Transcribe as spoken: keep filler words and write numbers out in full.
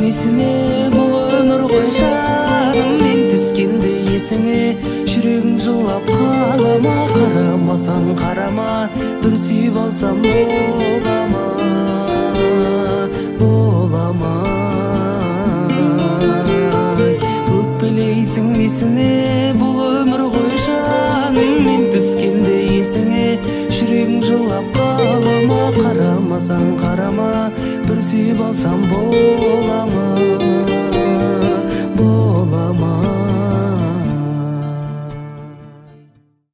есіңе бұл өмір ғой жаным мен түскенде есіңе жүрегің жылап қала ма қарамасаң қарама бір сүйіп алсам бола ма бола ма өкпелейсің несіне бұл өмір ғой жаным мен түскенде есіңе жүрегің жылап қала ма қарамасаң қарама бір сүйіп алсам бола ма бола